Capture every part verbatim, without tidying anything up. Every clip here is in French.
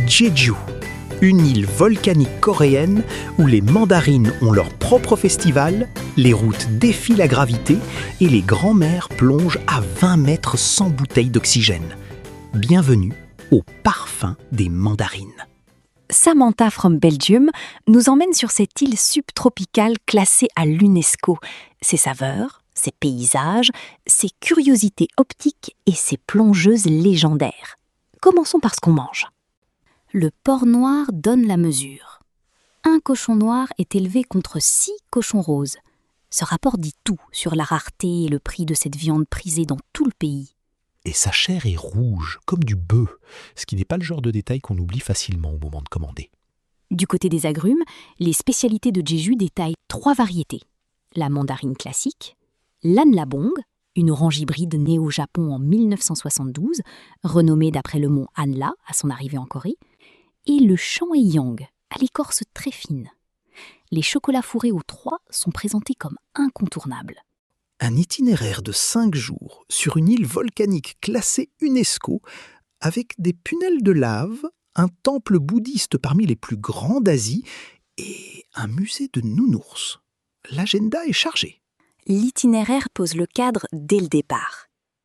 Jeju, une île volcanique coréenne où les mandarines ont leur propre festival, les routes défient la gravité et les grands-mères plongent à vingt mètres sans bouteille d'oxygène. Bienvenue au parfum des mandarines. Samantha from Belgium nous emmène sur cette île subtropicale classée à l'UNESCO. Ses saveurs, ses paysages, ses curiosités optiques et ses plongeuses légendaires. Commençons par ce qu'on mange. Le porc noir donne la mesure. Un cochon noir est élevé contre six cochons roses. Ce rapport dit tout sur la rareté et le prix de cette viande prisée dans tout le pays. Et sa chair est rouge, comme du bœuf, ce qui n'est pas le genre de détail qu'on oublie facilement au moment de commander. Du côté des agrumes, les spécialités de Jeju détaillent trois variétés. La mandarine classique, l'anlabong, une orange hybride née au Japon en mille neuf cent soixante-douze, renommée d'après le mont Anla à son arrivée en Corée, et le chanhae-yang, à l'écorce très fine. Les chocolats fourrés aux trois sont présentés comme incontournables. Un itinéraire de cinq jours sur une île volcanique classée UNESCO avec des punelles de lave, un temple bouddhiste parmi les plus grands d'Asie et un musée de nounours. L'agenda est chargé. L'itinéraire pose le cadre dès le départ.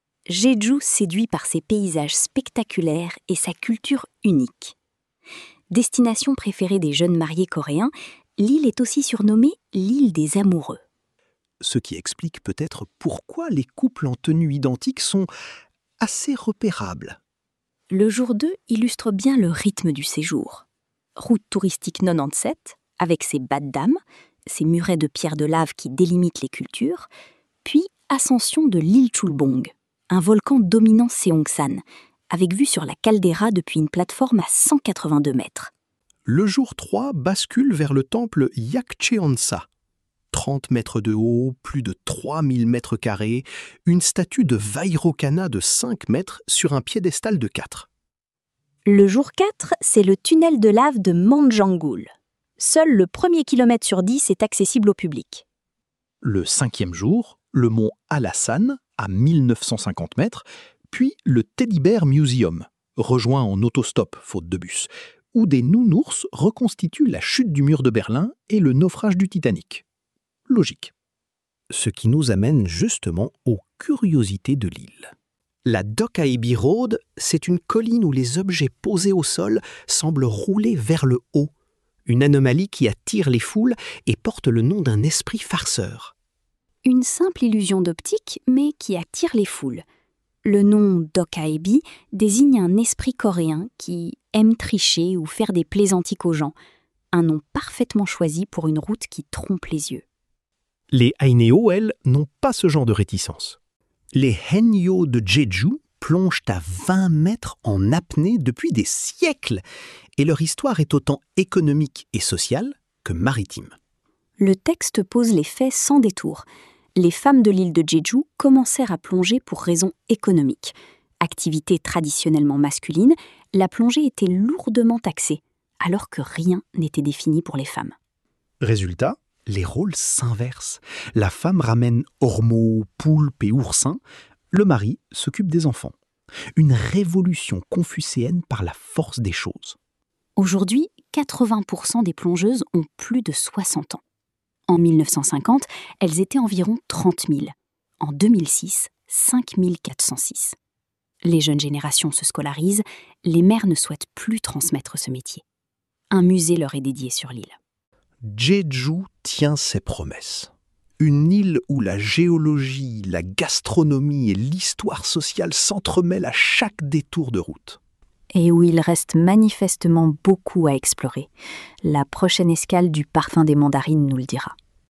Jeju séduit par ses paysages spectaculaires et sa culture unique. Destination préférée des jeunes mariés coréens, l'île est aussi surnommée l'île des amoureux. Ce qui explique peut-être pourquoi les couples en tenue identique sont assez repérables. Le jour deux illustre bien le rythme du séjour. Route touristique quatre-vingt-dix-sept, avec ses bas de dames, ses murets de pierre de lave qui délimitent les cultures, puis ascension de l'île Chulbong, un volcan dominant Seongsan, avec vue sur la caldeira depuis une plateforme à cent quatre-vingt-deux mètres. Le jour trois bascule vers le temple Yakcheonsa. trente mètres de haut, plus de trois mille mètres carrés, une statue de Vairocana de cinq mètres sur un piédestal de quatre. Le jour quatre, c'est le tunnel de lave de Manjangul. Seul le premier kilomètre sur dix est accessible au public. Le cinquième jour, le mont Hallasan, à mille neuf cent cinquante mètres, puis le Teddy Bear Museum, rejoint en autostop faute de bus, où des nounours reconstituent la chute du mur de Berlin et le naufrage du Titanic. Logique. Ce qui nous amène justement aux curiosités de l'île. La Dokaebi Road, c'est une colline où les objets posés au sol semblent rouler vers le haut, une anomalie qui attire les foules et porte le nom d'un esprit farceur. Une simple illusion d'optique, mais qui attire les foules. Le nom Dokaebi désigne un esprit coréen qui aime tricher ou faire des plaisantiques aux gens, un nom parfaitement choisi pour une route qui trompe les yeux. Les Haenyeo, elles, n'ont pas ce genre de réticence. Les Haenyeo de Jeju plongent à vingt mètres en apnée depuis des siècles, et leur histoire est autant économique et sociale que maritime. Le texte pose les faits sans détour. Les femmes de l'île de Jeju commencèrent à plonger pour raisons économiques. Activité traditionnellement masculine, la plongée était lourdement taxée, alors que rien n'était défini pour les femmes. Résultat, les rôles s'inversent. La femme ramène ormeaux, poulpes et oursins. Le mari s'occupe des enfants. Une révolution confucéenne par la force des choses. Aujourd'hui, quatre-vingts pour cent des plongeuses ont plus de soixante ans. En mille neuf cent cinquante, elles étaient environ trente mille. En deux mille six, cinq mille quatre cent six. Les jeunes générations se scolarisent, les mères ne souhaitent plus transmettre ce métier. Un musée leur est dédié sur l'île. Jeju tient ses promesses. Une île où la géologie, la gastronomie et l'histoire sociale s'entremêlent à chaque détour de route. Et où il reste manifestement beaucoup à explorer. La prochaine escale du parfum des mandarines nous le dira.